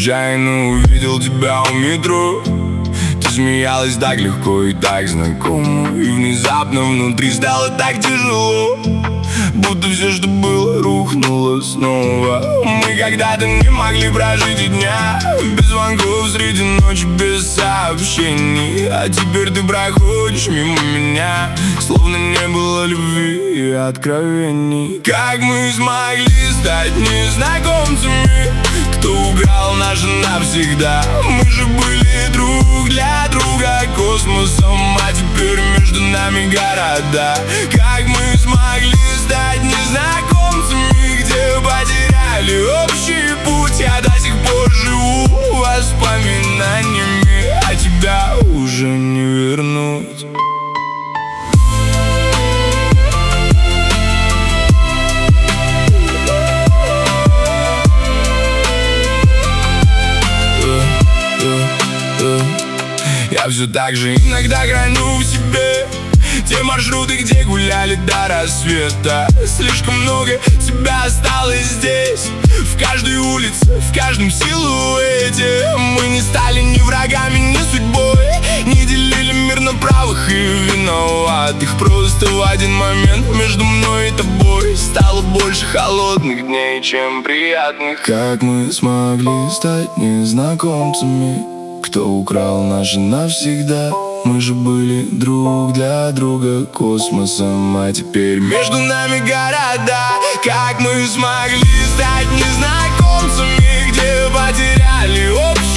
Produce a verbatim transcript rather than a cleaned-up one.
случайно увидел тебя у метро. Ты смеялась так легко и так знакомо, и внезапно внутри стало так тяжело, будто все, что было, рухнуло снова. Мы когда-то не могли прожить и дня без звонков среди ночи, без сообщений. А теперь ты проходишь мимо меня, словно не было любви и откровений. Как мы смогли стать незнакомцами? Кто украл наши навсегда? Мы же были друг для друга космосом, а теперь между нами города. Как мы смогли стать незнакомцами, где потеряли общий путь? Я до сих пор живу воспоминаниями, а тебя уже не вернуть. Я все так же иногда храню в себе те маршруты, где гуляли до рассвета. Слишком много тебя осталось здесь, в каждой улице, в каждом силуэте. Мы не стали ни врагами, ни судьбой, не делили мир на правых и виноватых. Просто в один момент между мной и тобой стало больше холодных дней, чем приятных. Как мы смогли стать незнакомцами? Кто украл наши навсегда? Мы же были друг для друга космосом, а теперь между нами города. Как мы смогли стать незнакомцами, где потеряли общий